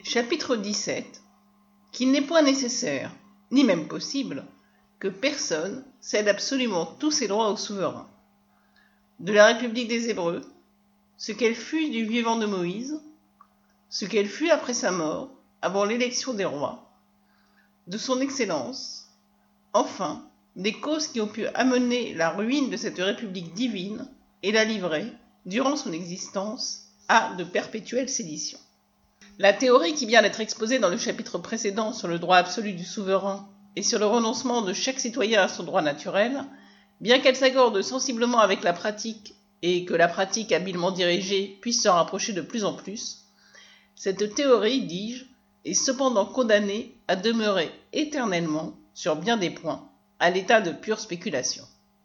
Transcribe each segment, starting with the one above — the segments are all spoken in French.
Chapitre 17. Qu'il n'est point nécessaire, ni même possible, que personne cède absolument tous ses droits au souverain. De la République des Hébreux, ce qu'elle fut du vivant de Moïse, ce qu'elle fut après sa mort, avant l'élection des rois, de son excellence, enfin, des causes qui ont pu amener la ruine de cette République divine et la livrer, durant son existence, à de perpétuelles séditions. La théorie qui vient d'être exposée dans le chapitre précédent sur le droit absolu du souverain et sur le renoncement de chaque citoyen à son droit naturel, bien qu'elle s'accorde sensiblement avec la pratique et que la pratique habilement dirigée puisse s'en rapprocher de plus en plus, cette théorie, dis-je, est cependant condamnée à demeurer éternellement, sur bien des points, à l'état de pure spéculation.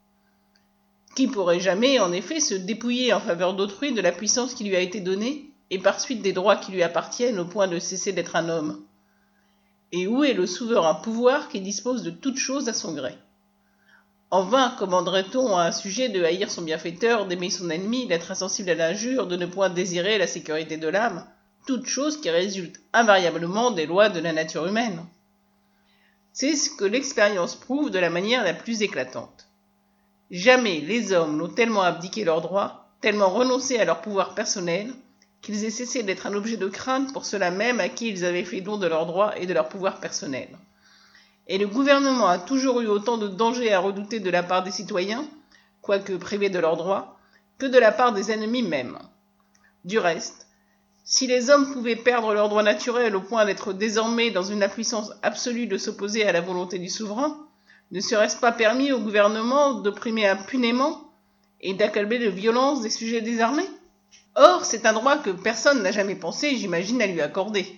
Qui pourrait jamais, en effet, se dépouiller en faveur d'autrui de la puissance qui lui a été donnée et par suite des droits qui lui appartiennent au point de cesser d'être un homme? Et où est le souverain pouvoir qui dispose de toutes choses à son gré? En vain commanderait-on à un sujet de haïr son bienfaiteur, d'aimer son ennemi, d'être insensible à l'injure, de ne point désirer la sécurité de l'âme, toutes choses qui résultent invariablement des lois de la nature humaine. C'est ce que l'expérience prouve de la manière la plus éclatante. Jamais les hommes n'ont tellement abdiqué leurs droits, tellement renoncé à leur pouvoir personnel, qu'ils aient cessé d'être un objet de crainte pour ceux-là même à qui ils avaient fait don de leurs droits et de leur pouvoir personnel. Et le gouvernement a toujours eu autant de dangers à redouter de la part des citoyens, quoique privés de leurs droits, que de la part des ennemis même. Du reste, si les hommes pouvaient perdre leurs droits naturels au point d'être désormais dans une impuissance absolue de s'opposer à la volonté du souverain, ne serait-ce pas permis au gouvernement d'opprimer impunément et d'accabler de violence des sujets désarmés? Or, c'est un droit que personne n'a jamais pensé, j'imagine, à lui accorder.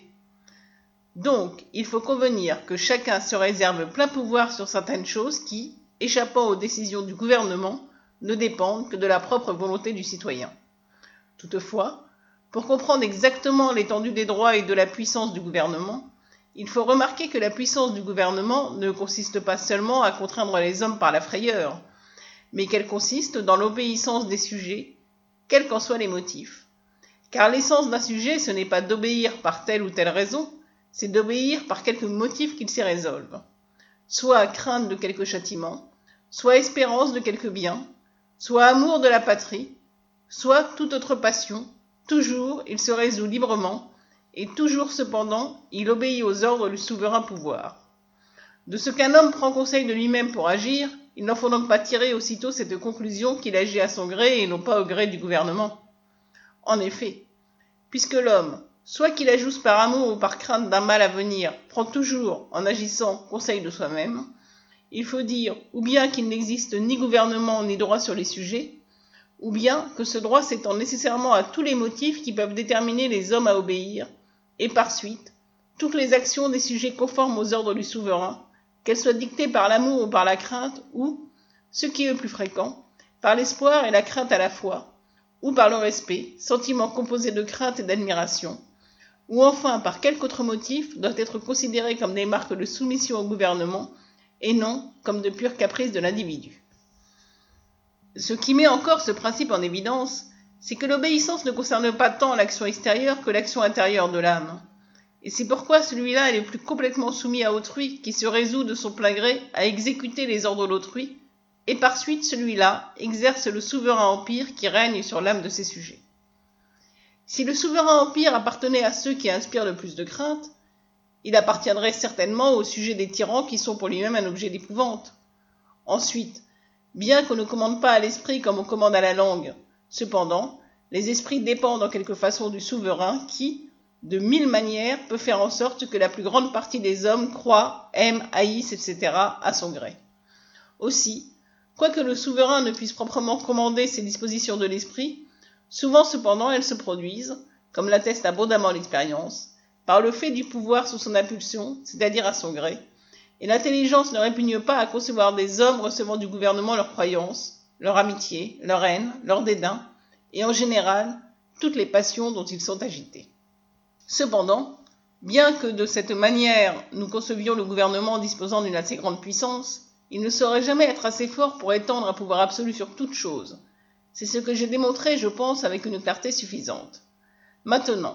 Donc, il faut convenir que chacun se réserve plein pouvoir sur certaines choses qui, échappant aux décisions du gouvernement, ne dépendent que de la propre volonté du citoyen. Toutefois, pour comprendre exactement l'étendue des droits et de la puissance du gouvernement, il faut remarquer que la puissance du gouvernement ne consiste pas seulement à contraindre les hommes par la frayeur, mais qu'elle consiste dans l'obéissance des sujets, quels qu'en soient les motifs. Car l'essence d'un sujet, ce n'est pas d'obéir par telle ou telle raison, c'est d'obéir par quelque motif qu'il s'y résolve. Soit crainte de quelque châtiment, soit espérance de quelque bien, soit amour de la patrie, soit toute autre passion, toujours il se résout librement, et toujours cependant il obéit aux ordres du souverain pouvoir. De ce qu'un homme prend conseil de lui-même pour agir, il n'en faut donc pas tirer aussitôt cette conclusion qu'il agit à son gré et non pas au gré du gouvernement. En effet, puisque l'homme, soit qu'il ajoute par amour ou par crainte d'un mal à venir, prend toujours, en agissant, conseil de soi-même, il faut dire ou bien qu'il n'existe ni gouvernement ni droit sur les sujets, ou bien que ce droit s'étend nécessairement à tous les motifs qui peuvent déterminer les hommes à obéir, et par suite, toutes les actions des sujets conformes aux ordres du souverain, qu'elles soient dictées par l'amour ou par la crainte, ou, ce qui est le plus fréquent, par l'espoir et la crainte à la fois, ou par le respect, sentiment composé de crainte et d'admiration, ou enfin par quelque autre motif, doit être considéré comme des marques de soumission au gouvernement, et non comme de purs caprices de l'individu. Ce qui met encore ce principe en évidence, c'est que l'obéissance ne concerne pas tant l'action extérieure que l'action intérieure de l'âme. Et c'est pourquoi celui-là est le plus complètement soumis à autrui, qui se résout de son plein gré à exécuter les ordres d'autrui, et par suite celui-là exerce le souverain empire qui règne sur l'âme de ses sujets. Si le souverain empire appartenait à ceux qui inspirent le plus de crainte, il appartiendrait certainement au sujet des tyrans qui sont pour lui-même un objet d'épouvante. Ensuite, bien qu'on ne commande pas à l'esprit comme on commande à la langue, cependant, les esprits dépendent en quelque façon du souverain qui, de 1000 manières, peut faire en sorte que la plus grande partie des hommes croient, aiment, haïssent, etc. à son gré. Aussi, quoique le souverain ne puisse proprement commander ces dispositions de l'esprit, souvent cependant elles se produisent, comme l'atteste abondamment l'expérience, par le fait du pouvoir sous son impulsion, c'est-à-dire à son gré, et l'intelligence ne répugne pas à concevoir des hommes recevant du gouvernement leurs croyances, leur amitié, leur haine, leur dédain, et en général, toutes les passions dont ils sont agités. Cependant, bien que de cette manière nous concevions le gouvernement disposant d'une assez grande puissance, il ne saurait jamais être assez fort pour étendre un pouvoir absolu sur toute chose. C'est ce que j'ai démontré, je pense, avec une clarté suffisante. Maintenant,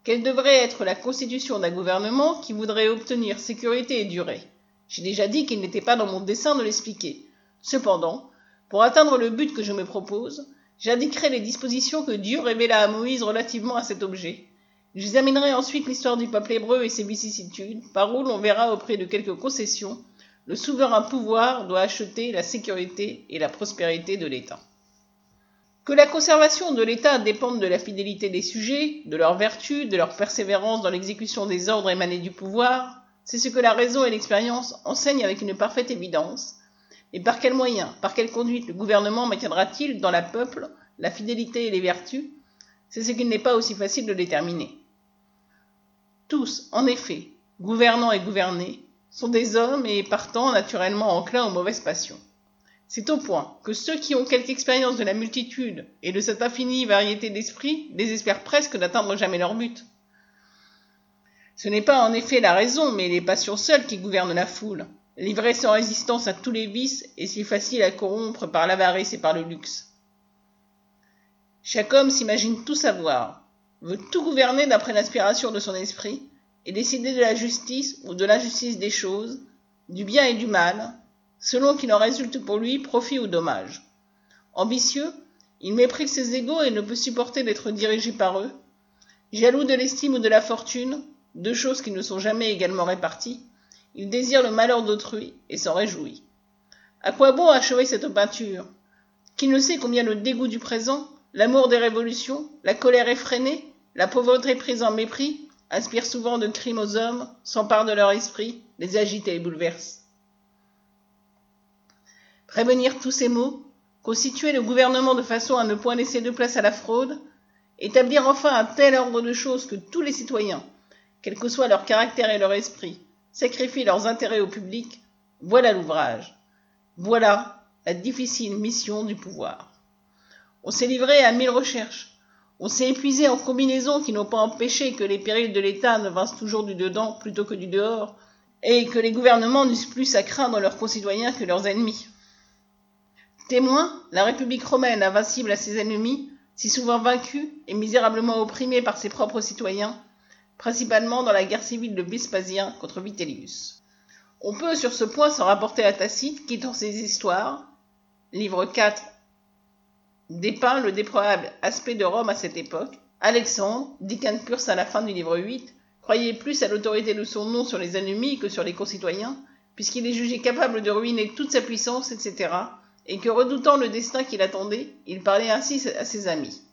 Quelle devrait être la constitution d'un gouvernement qui voudrait obtenir sécurité et durée? J'ai déjà dit qu'il n'était pas dans mon dessein de l'expliquer. Cependant, pour atteindre le but que je me propose, j'indiquerai les dispositions que Dieu révéla à Moïse relativement à cet objet. J'examinerai ensuite l'histoire du peuple hébreu et ses vicissitudes, par où l'on verra auprès de quelques concessions, le souverain pouvoir doit acheter la sécurité et la prospérité de l'État. Que la conservation de l'État dépende de la fidélité des sujets, de leur vertu, de leur persévérance dans l'exécution des ordres émanés du pouvoir, c'est ce que la raison et l'expérience enseignent avec une parfaite évidence. Et par quels moyens, par quelle conduite le gouvernement maintiendra-t-il dans le peuple la fidélité et les vertus? C'est ce qu'il n'est pas aussi facile de déterminer. Tous, en effet, gouvernants et gouvernés, sont des hommes et partant naturellement enclins aux mauvaises passions. C'est au point que ceux qui ont quelque expérience de la multitude et de cette infinie variété d'esprit désespèrent presque d'atteindre jamais leur but. Ce n'est pas en effet la raison, mais les passions seules qui gouvernent la foule, livrée sans résistance à tous les vices et si facile à corrompre par l'avarice et par le luxe. Chaque homme s'imagine tout savoir, veut tout gouverner d'après l'inspiration de son esprit et décider de la justice ou de l'injustice des choses, du bien et du mal, selon qu'il en résulte pour lui profit ou dommage. Ambitieux, il méprise ses égaux et ne peut supporter d'être dirigé par eux. Jaloux de l'estime ou de la fortune, deux choses qui ne sont jamais également réparties, il désire le malheur d'autrui et s'en réjouit. À quoi bon achever cette peinture? Qui ne sait combien le dégoût du présent, l'amour des révolutions, la colère effrénée, la pauvreté prise en mépris, inspirent souvent de crimes aux hommes, s'emparent de leur esprit, les agitent et les bouleversent. Prévenir tous ces maux, constituer le gouvernement de façon à ne point laisser de place à la fraude, établir enfin un tel ordre de choses que tous les citoyens, quel que soit leur caractère et leur esprit, sacrifient leurs intérêts au public, voilà l'ouvrage. Voilà la difficile mission du pouvoir. On s'est livré à 1000 recherches. On s'est épuisé en combinaisons qui n'ont pas empêché que les périls de l'État ne vinssent toujours du dedans plutôt que du dehors, et que les gouvernements n'eussent plus à craindre leurs concitoyens que leurs ennemis. Témoin, la République romaine, invincible à ses ennemis, si souvent vaincue et misérablement opprimée par ses propres citoyens, principalement dans la guerre civile de Vespasien contre Vitellius. On peut sur ce point s'en rapporter à Tacite qui, dans ses histoires, livre 4, dépeint le déplorable aspect de Rome à cette époque. Alexandre, dit Quincturs à la fin du livre 8, croyait plus à l'autorité de son nom sur les ennemis que sur les concitoyens, puisqu'il est jugé capable de ruiner toute sa puissance, etc., et que, redoutant le destin qui l'attendait, il parlait ainsi à ses amis.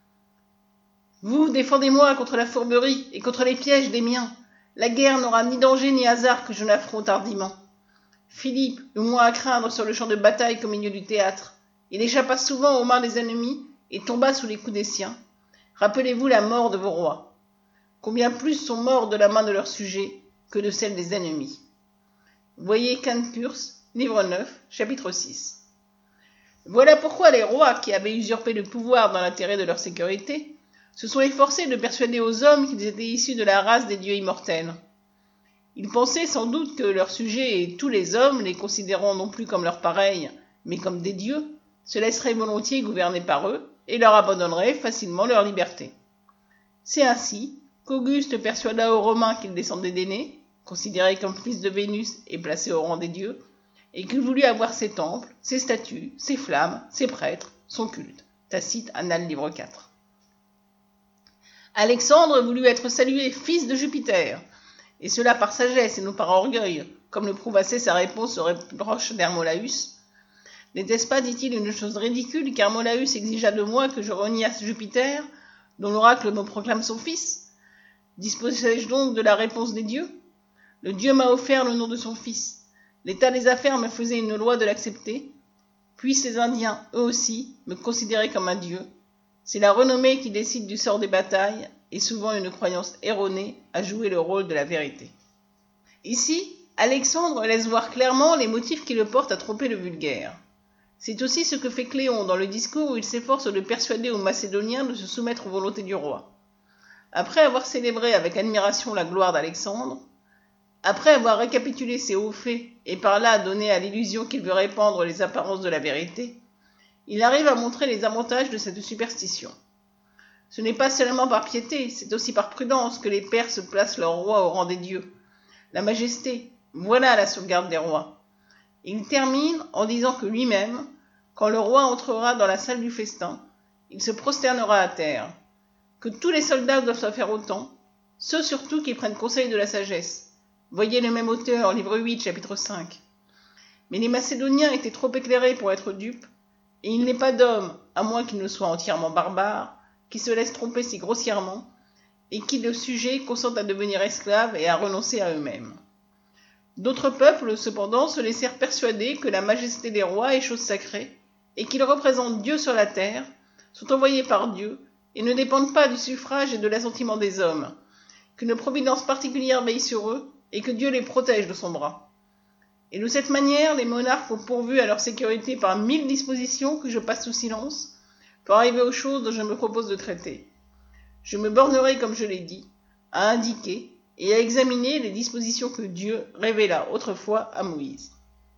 « Vous, défendez-moi contre la fourberie et contre les pièges des miens. La guerre n'aura ni danger ni hasard que je n'affronte hardiment. Philippe, le moins à craindre sur le champ de bataille qu'au milieu du théâtre. Il échappa souvent aux mains des ennemis et tomba sous les coups des siens. Rappelez-vous la mort de vos rois. Combien plus sont morts de la main de leurs sujets que de celle des ennemis. » Voyez Quincturs, livre 9, chapitre 6. Voilà pourquoi les rois, qui avaient usurpé le pouvoir dans l'intérêt de leur sécurité, se sont efforcés de persuader aux hommes qu'ils étaient issus de la race des dieux immortels. Ils pensaient sans doute que leurs sujets et tous les hommes, les considérant non plus comme leurs pareils, mais comme des dieux, se laisseraient volontiers gouverner par eux et leur abandonneraient facilement leur liberté. C'est ainsi qu'Auguste persuada aux Romains qu'ils descendaient d'Énée, considérés comme fils de Vénus et placés au rang des dieux, et qu'il voulut avoir ses temples, ses statues, ses flammes, ses prêtres, son culte. Tacite, Annales, livre 4. Alexandre voulut être salué fils de Jupiter, et cela par sagesse et non par orgueil, comme le prouve assez sa réponse au reproche d'Hermolaüs. N'était-ce pas, dit-il, une chose ridicule qu'Hermolaüs exigea de moi que je reniasse Jupiter, dont l'oracle me proclame son fils? Disposais-je donc de la réponse des dieux? Le Dieu m'a offert le nom de son fils. L'état des affaires me faisait une loi de l'accepter. Puis ces Indiens, eux aussi, me considéraient comme un dieu. C'est la renommée qui décide du sort des batailles, et souvent une croyance erronée à jouer le rôle de la vérité. Ici, Alexandre laisse voir clairement les motifs qui le portent à tromper le vulgaire. C'est aussi ce que fait Cléon dans le discours où il s'efforce de persuader aux Macédoniens de se soumettre aux volontés du roi. Après avoir célébré avec admiration la gloire d'Alexandre, après avoir récapitulé ses hauts faits et par là donné à l'illusion qu'il veut répandre les apparences de la vérité, il arrive à montrer les avantages de cette superstition. Ce n'est pas seulement par piété, c'est aussi par prudence que les Perses placent leur roi au rang des dieux. La majesté, voilà la sauvegarde des rois. Il termine en disant que lui-même, quand le roi entrera dans la salle du festin, il se prosternera à terre, que tous les soldats doivent faire autant, ceux surtout qui prennent conseil de la sagesse. Voyez le même auteur, livre 8, chapitre 5. Mais les Macédoniens étaient trop éclairés pour être dupes, et il n'est pas d'homme, à moins qu'il ne soit entièrement barbare, qui se laisse tromper si grossièrement, et qui de sujet consentent à devenir esclaves et à renoncer à eux-mêmes. D'autres peuples, cependant, se laissèrent persuader que la majesté des rois est chose sacrée, et qu'ils représentent Dieu sur la terre, sont envoyés par Dieu, et ne dépendent pas du suffrage et de l'assentiment des hommes, qu'une providence particulière veille sur eux, et que Dieu les protège de son bras. Et de cette manière, les monarques ont pourvu à leur sécurité par 1000 dispositions que je passe sous silence, pour arriver aux choses dont je me propose de traiter. Je me bornerai, comme je l'ai dit, à indiquer et à examiner les dispositions que Dieu révéla autrefois à Moïse.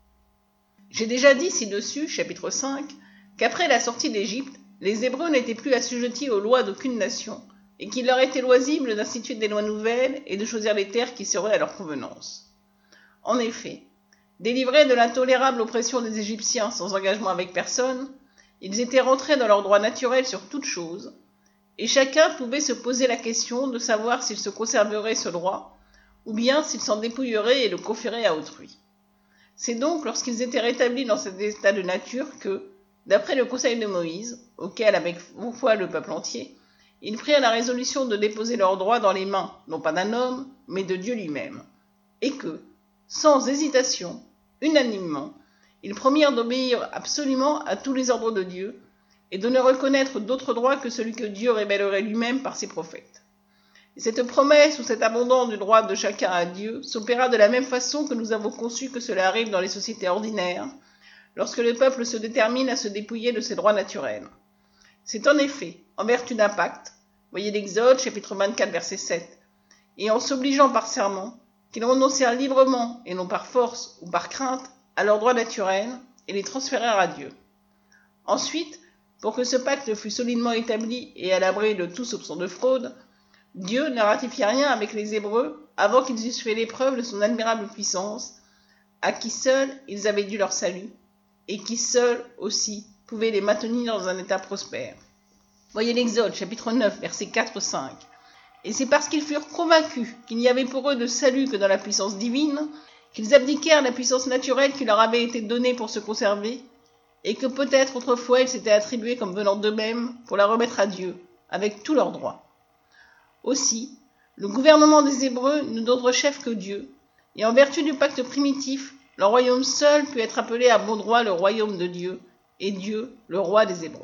J'ai déjà dit ci-dessus, chapitre 5, qu'après la sortie d'Égypte, les Hébreux n'étaient plus assujettis aux lois d'aucune nation, et qu'il leur était loisible d'instituer des lois nouvelles et de choisir les terres qui seraient à leur convenance. En effet, délivrés de l'intolérable oppression des Égyptiens sans engagement avec personne, ils étaient rentrés dans leur droit naturel sur toute chose, et chacun pouvait se poser la question de savoir s'il se conserverait ce droit, ou bien s'il s'en dépouillerait et le conférait à autrui. C'est donc lorsqu'ils étaient rétablis dans cet état de nature que, d'après le conseil de Moïse, auquel avait foi le peuple entier, ils prirent la résolution de déposer leurs droits dans les mains, non pas d'un homme, mais de Dieu lui-même, et que, sans hésitation, unanimement, ils promirent d'obéir absolument à tous les ordres de Dieu, et de ne reconnaître d'autre droit que celui que Dieu révélerait lui-même par ses prophètes. Et cette promesse ou cet abandon du droit de chacun à Dieu s'opéra de la même façon que nous avons conçu que cela arrive dans les sociétés ordinaires, lorsque le peuple se détermine à se dépouiller de ses droits naturels. C'est en effet, en vertu d'un pacte, voyez l'Exode, chapitre 24, verset 7, et en s'obligeant par serment, qu'ils renoncèrent librement, et non par force ou par crainte, à leurs droits naturels, et les transférèrent à Dieu. Ensuite, pour que ce pacte fût solidement établi et à l'abri de tout soupçon de fraude, Dieu ne ratifia rien avec les Hébreux avant qu'ils eussent fait l'épreuve de son admirable puissance, à qui seuls ils avaient dû leur salut, et qui seuls aussi pouvaient les maintenir dans un état prospère. Voyez l'Exode, chapitre 9, versets 4-5. Et c'est parce qu'ils furent convaincus qu'il n'y avait pour eux de salut que dans la puissance divine, qu'ils abdiquèrent la puissance naturelle qui leur avait été donnée pour se conserver, et que peut-être autrefois ils s'étaient attribués comme venant d'eux-mêmes pour la remettre à Dieu, avec tous leurs droits. Aussi, le gouvernement des Hébreux n'eut d'autre chef que Dieu, et en vertu du pacte primitif, leur royaume seul put être appelé à bon droit le royaume de Dieu, et Dieu le roi des Hébreux.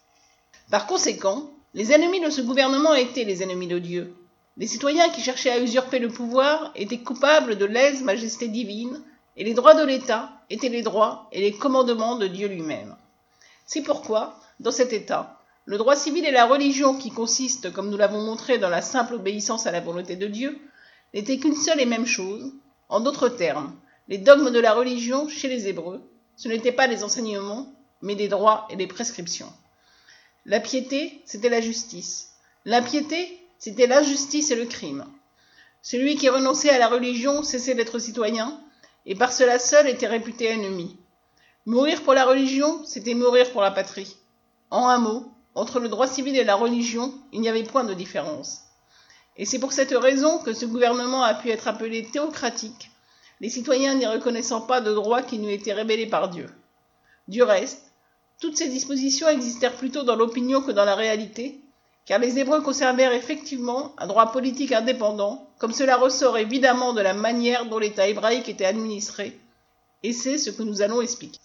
Par conséquent, les ennemis de ce gouvernement étaient les ennemis de Dieu. Les citoyens qui cherchaient à usurper le pouvoir étaient coupables de lèse-majesté divine, et les droits de l'État étaient les droits et les commandements de Dieu lui-même. C'est pourquoi, dans cet État, le droit civil et la religion qui consiste, comme nous l'avons montré, dans la simple obéissance à la volonté de Dieu, n'étaient qu'une seule et même chose. En d'autres termes, les dogmes de la religion, chez les Hébreux, ce n'étaient pas des enseignements, mais des droits et des prescriptions. La piété, c'était la justice. L'impiété, c'était l'injustice et le crime. Celui qui renonçait à la religion cessait d'être citoyen, et par cela seul était réputé ennemi. Mourir pour la religion, c'était mourir pour la patrie. En un mot, entre le droit civil et la religion, il n'y avait point de différence. Et c'est pour cette raison que ce gouvernement a pu être appelé théocratique, les citoyens n'y reconnaissant pas de droit qui n'eût été révélé par Dieu. Du reste, toutes ces dispositions existèrent plutôt dans l'opinion que dans la réalité, car les Hébreux conservèrent effectivement un droit politique indépendant, comme cela ressort évidemment de la manière dont l'État hébraïque était administré, et c'est ce que nous allons expliquer.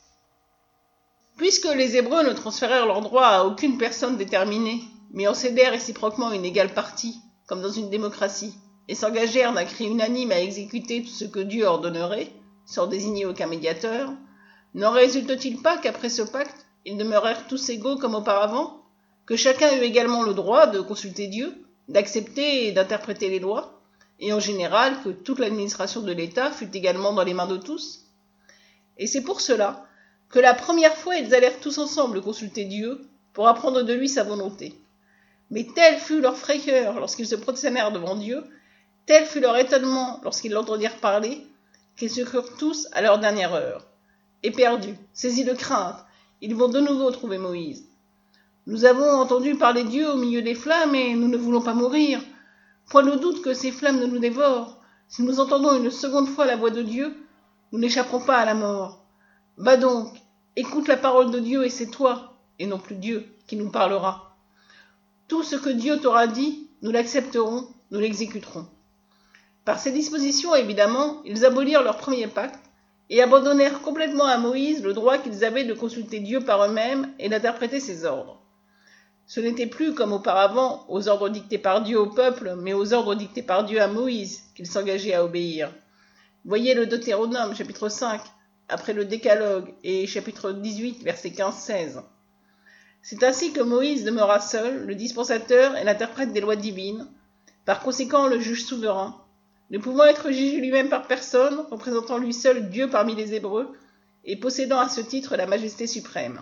Puisque les Hébreux ne transférèrent leurs droits à aucune personne déterminée, mais en cédèrent réciproquement une égale partie, comme dans une démocratie, et s'engagèrent d'un cri unanime à exécuter tout ce que Dieu ordonnerait, sans désigner aucun médiateur, n'en résulte-t-il pas qu'après ce pacte, ils demeurèrent tous égaux comme auparavant, que chacun eut également le droit de consulter Dieu, d'accepter et d'interpréter les lois, et en général que toute l'administration de l'État fut également dans les mains de tous? Et c'est pour cela que la première fois ils allèrent tous ensemble consulter Dieu pour apprendre de lui sa volonté. Mais tel fut leur frayeur lorsqu'ils se prosternèrent devant Dieu, tel fut leur étonnement lorsqu'ils l'entendirent parler, qu'ils se crurent tous à leur dernière heure. Éperdus, saisis de crainte, ils vont de nouveau trouver Moïse. Nous avons entendu parler Dieu au milieu des flammes et nous ne voulons pas mourir. Point de doute que ces flammes ne nous dévorent. Si nous entendons une seconde fois la voix de Dieu, nous n'échapperons pas à la mort. Va donc, écoute la parole de Dieu et c'est toi, et non plus Dieu, qui nous parlera. Tout ce que Dieu t'aura dit, nous l'accepterons, nous l'exécuterons. Par ces dispositions, évidemment, ils abolirent leur premier pacte et abandonnèrent complètement à Moïse le droit qu'ils avaient de consulter Dieu par eux-mêmes et d'interpréter ses ordres. Ce n'était plus, comme auparavant, aux ordres dictés par Dieu au peuple, mais aux ordres dictés par Dieu à Moïse qu'ils s'engageaient à obéir. Voyez le Deutéronome, chapitre 5, après le Décalogue, et chapitre 18, versets 15-16. C'est ainsi que Moïse demeura seul, le dispensateur et l'interprète des lois divines, par conséquent le juge souverain, ne pouvant être jugé lui-même par personne, représentant lui seul Dieu parmi les Hébreux, et possédant à ce titre la majesté suprême.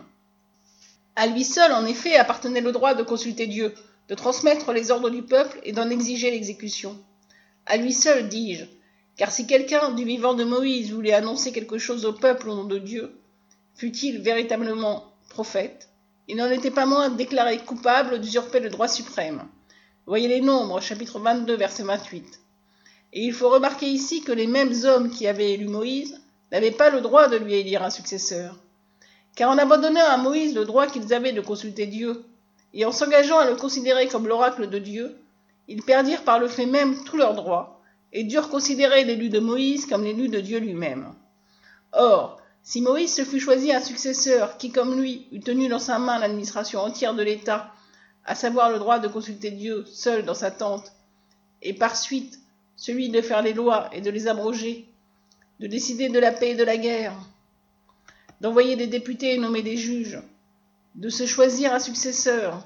À lui seul, en effet, appartenait le droit de consulter Dieu, de transmettre les ordres du peuple et d'en exiger l'exécution. À lui seul, dis-je, car si quelqu'un du vivant de Moïse voulait annoncer quelque chose au peuple au nom de Dieu, fût-il véritablement prophète, il n'en était pas moins déclaré coupable d'usurper le droit suprême. Voyez les Nombres, chapitre 22, verset 28. Et il faut remarquer ici que les mêmes hommes qui avaient élu Moïse n'avaient pas le droit de lui élire un successeur. Car en abandonnant à Moïse le droit qu'ils avaient de consulter Dieu, et en s'engageant à le considérer comme l'oracle de Dieu, ils perdirent par le fait même tous leurs droits, et durent considérer l'élu de Moïse comme l'élu de Dieu lui-même. Or, si Moïse se fût choisi un successeur qui, comme lui, eût tenu dans sa main l'administration entière de l'État, à savoir le droit de consulter Dieu seul dans sa tente, et par suite celui de faire les lois et de les abroger, de décider de la paix et de la guerre, d'envoyer des députés et nommer des juges, de se choisir un successeur,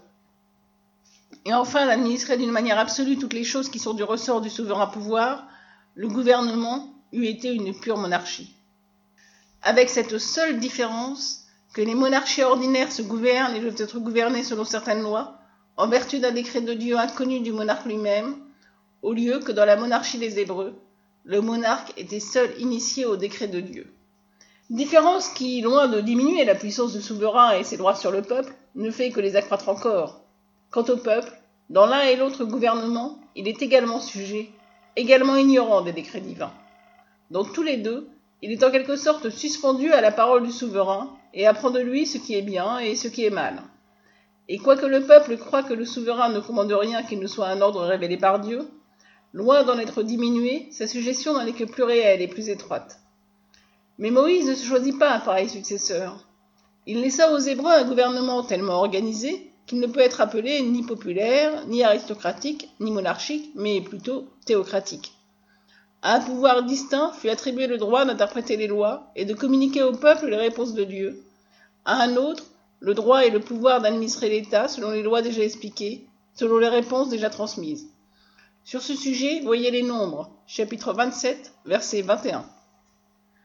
et enfin d'administrer d'une manière absolue toutes les choses qui sont du ressort du souverain pouvoir, le gouvernement eût été une pure monarchie. Avec cette seule différence que les monarchies ordinaires se gouvernent et doivent être gouvernées selon certaines lois, en vertu d'un décret de Dieu inconnu du monarque lui-même, au lieu que dans la monarchie des Hébreux, le monarque était seul initié au décret de Dieu. Différence qui, loin de diminuer la puissance du souverain et ses droits sur le peuple, ne fait que les accroître encore. Quant au peuple, dans l'un et l'autre gouvernement, il est également sujet, également ignorant des décrets divins. Dans tous les deux, il est en quelque sorte suspendu à la parole du souverain et apprend de lui ce qui est bien et ce qui est mal. Et quoique le peuple croie que le souverain ne commande rien qui ne soit un ordre révélé par Dieu, loin d'en être diminué, sa suggestion n'en est que plus réelle et plus étroite. Mais Moïse ne se choisit pas un pareil successeur. Il laissa aux Hébreux un gouvernement tellement organisé qu'il ne peut être appelé ni populaire, ni aristocratique, ni monarchique, mais plutôt théocratique. À un pouvoir distinct fut attribué le droit d'interpréter les lois et de communiquer au peuple les réponses de Dieu. À un autre, le droit et le pouvoir d'administrer l'État selon les lois déjà expliquées, selon les réponses déjà transmises. Sur ce sujet, voyez les Nombres, chapitre 27, verset 21.